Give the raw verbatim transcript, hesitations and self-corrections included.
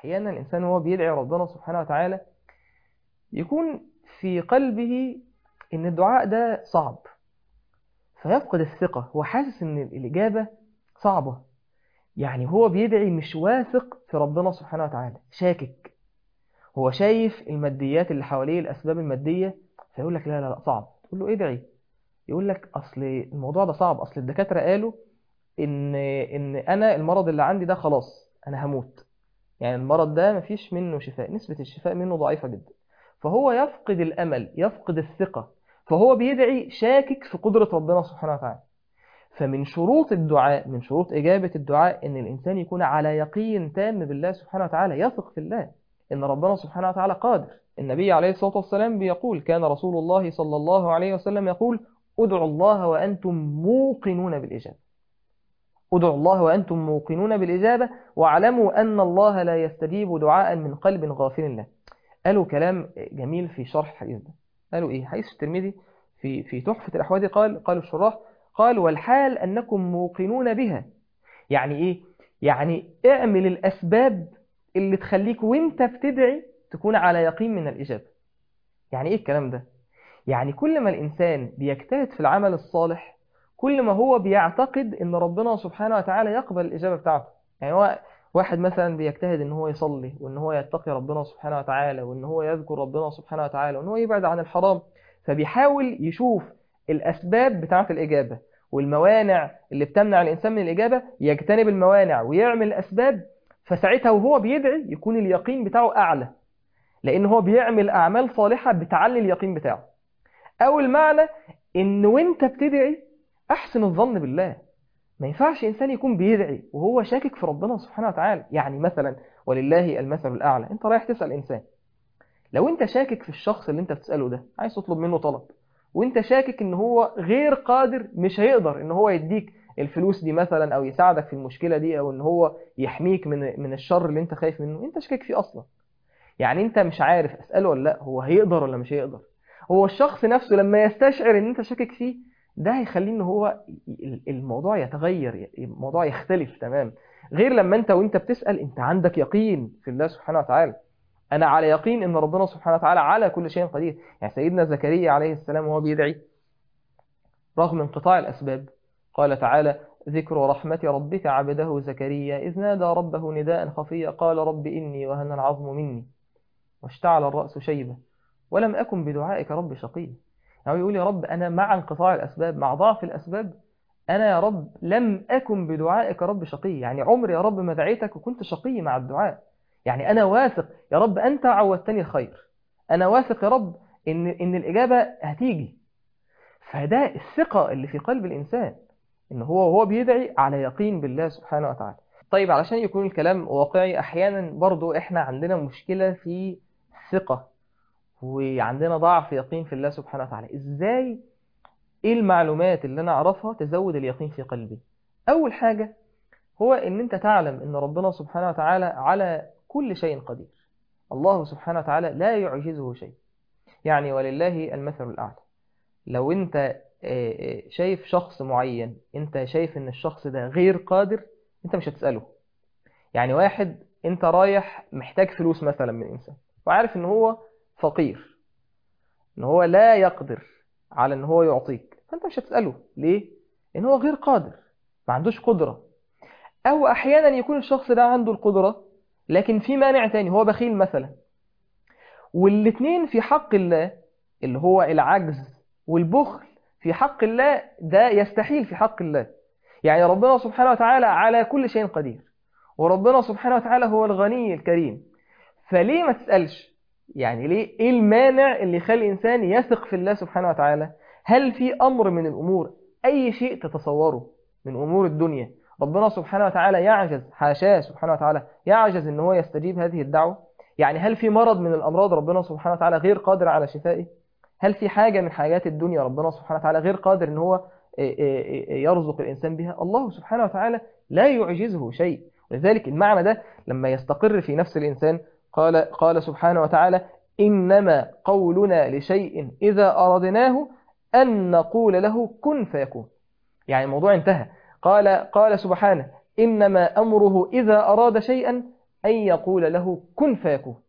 أحيانا الإنسان وهو بيدعي ربنا سبحانه وتعالى يكون في قلبه إن الدعاء ده صعب، فيفقد الثقة. هو حاسس إن الإجابة صعبة، يعني هو بيدعي مش واثق في ربنا سبحانه وتعالى، شاكك. هو شايف الماديات اللي حواليه، الأسباب المادية، فيقول لك لا لا لا صعب. تقول له ادعي، يقول لك أصل الموضوع ده صعب، أصل الدكاترة قالوا إن إن أنا المرض اللي عندي ده خلاص أنا هموت، يعني المرض ده مفيش منه شفاء، نسبة الشفاء منه ضعيفة جدا. فهو يفقد الأمل، يفقد الثقة، فهو بيدعي شاكك في قدرة ربنا سبحانه وتعالى. فمن شروط الدعاء، من شروط إجابة الدعاء، إن الإنسان يكون على يقين تام بالله سبحانه وتعالى، يثق في الله إن ربنا سبحانه وتعالى قادر. النبي عليه الصلاة والسلام بيقول، كان رسول الله صلى الله عليه وسلم يقول: ادعوا الله وأنتم موقنون بالإجابة. ادعوا الله وأنتم موقنون بالإجابة واعلموا أن الله لا يستجيب دعاء من قلب غافل له. قالوا كلام جميل في شرح الحديث ده. قالوا إيه؟ حديث الترمذي في في تحفة الأحوذي، قال قالوا الشراح، قال: والحال أنكم موقنون بها. يعني إيه؟ يعني اعمل الأسباب اللي تخليك وانت بتدعي تكون على يقين من الإجابة. يعني إيه الكلام ده؟ يعني كل ما الإنسان بيجتهد في العمل الصالح، كل ما هو بيعتقد إن ربنا سبحانه وتعالى يقبل الإجابة بتاعته. يعني هو واحد مثلا بيجتهد إن هو يصلي، وإن هو يتقي ربنا سبحانه وتعالى، وإن هو يذكر ربنا سبحانه وتعالى، وإن هو يبعد عن الحرام، فبيحاول يشوف الأسباب بتاعة الإجابة والموانع اللي بتمنع الإنسان من الإجابة، يجتنب الموانع ويعمل الأسباب. فساعتها وهو بيدعي يكون اليقين بتاعه أعلى، لأن هو بيعمل أعمال صالحة بتعلي اليقين بتاعه. أو المعنى إن وإنت بتدعي أحسن الظن بالله. ما ينفعش إنسان يكون بيدعي وهو شاكك في ربنا سبحانه وتعالى. يعني مثلا، ولله المثل الأعلى، أنت رايح تسأل إنسان، لو أنت شاكك في الشخص اللي أنت بتسأله ده، عايز تطلب منه طلب، وأنت شاكك إن هو غير قادر، مش هيقدر إن هو يديك الفلوس دي مثلا، أو يساعدك في المشكلة دي، أو إن هو يحميك من من الشر اللي أنت خايف منه، أنت شاكك فيه أصلا. يعني أنت مش عارف أسأله ولا لا، هو هيقدر ولا مش هيقدر. هو الشخص نفسه لما يستشعر ان انت شاكك فيه، ده هيخليه ان هو الموضوع يتغير، الموضوع يختلف تمام. غير لما انت وانت بتسأل انت عندك يقين في الله سبحانه وتعالى. انا على يقين ان ربنا سبحانه وتعالى على كل شيء قدير. يعني سيدنا زكريا عليه السلام وهو بيدعي رغم انقطاع الاسباب، قال تعالى: ذكر رحمة ربك عبده زكريا إذ نادى ربه نداء خفيا قال رب إني وهن العظم مني واشتعل الرأس شيبة ولم أكن بدعائك رب شقيا. يعني يقول: يا رب أنا مع انقطاع الأسباب، مع ضعف الأسباب، أنا يا رب لم أكن بدعائك رب شقي. يعني عمري يا رب ما دعيتك وكنت شقي مع الدعاء. يعني أنا واثق يا رب أنت عودتني الخير، أنا واثق يا رب إن إن الإجابة هتيجي. فده الثقة اللي في قلب الإنسان، إن هو وهو بيدعي على يقين بالله سبحانه وتعالى. طيب، علشان يكون الكلام واقعي، أحيانا برضو إحنا عندنا مشكلة في الثقة، وعندنا ضعف يقين في الله سبحانه وتعالى. ازاي؟ ايه المعلومات اللي انا اعرفها تزود اليقين في قلبي؟ اول حاجة هو ان انت تعلم ان ربنا سبحانه وتعالى على كل شيء قدير. الله سبحانه وتعالى لا يعجزه شيء. يعني ولله المثل الاعلى. لو انت آه، آه، شايف شخص معين، انت شايف ان الشخص ده غير قادر، انت مش هتسأله. يعني واحد انت رايح محتاج فلوس مثلا من انسان، وعارف ان هو فقير، ان هو لا يقدر على ان هو يعطيك، فانت مش هتسأله. ليه؟ ان هو غير قادر، ما عندوش قدرة. او احيانا يكون الشخص ده عنده القدرة لكن في مانع تاني، هو بخيل مثلا. والاتنين في حق الله، اللي هو العجز والبخل، في حق الله ده يستحيل في حق الله. يعني ربنا سبحانه وتعالى على كل شيء قدير، وربنا سبحانه وتعالى هو الغني الكريم. فليه ما تسألش؟ يعني ليه؟ ايه المانع اللي يخلي الانسان يثق في الله سبحانه وتعالى؟ هل في امر من الامور، اي شيء تتصوره من امور الدنيا، ربنا سبحانه وتعالى يعجز، حاشاه سبحانه وتعالى يعجز ان هو يستجيب هذه الدعوة؟ يعني هل في مرض من الامراض ربنا سبحانه وتعالى غير قادر على شفائه؟ هل في حاجة من حاجات الدنيا ربنا سبحانه وتعالى غير قادر ان هو يرزق الانسان بها؟ الله سبحانه وتعالى لا يعجزه شيء. ولذلك المعنى ده لما يستقر في نفس الانسان، قال قال سبحانه وتعالى: إنما قولنا لشيء إذا أردناه أن نقول له كن فيكون. يعني الموضوع انتهى. قال قال سبحانه: إنما أمره إذا أراد شيئا أن يقول له كن فيكون.